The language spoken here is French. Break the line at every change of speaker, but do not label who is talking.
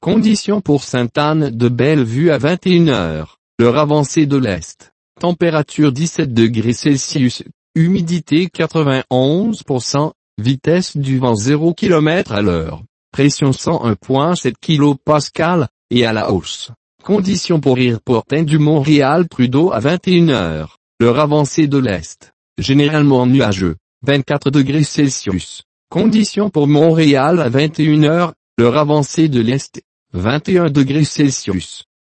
Conditions pour Sainte-Anne-de-Bellevue à 21 heures, l'heure avancée de l'Est. Température 17 degrés Celsius, humidité 91%, vitesse du vent 0 km à l'heure, pression 101,7 kPa, et à la hausse. Conditions pour Aéroport du Montréal-Trudeau à 21 heures, l'heure avancée de l'Est. Généralement nuageux, 24 degrés Celsius. Conditions pour Montréal à 21 heures, l'heure avancée de l'Est, 21 degrés Celsius.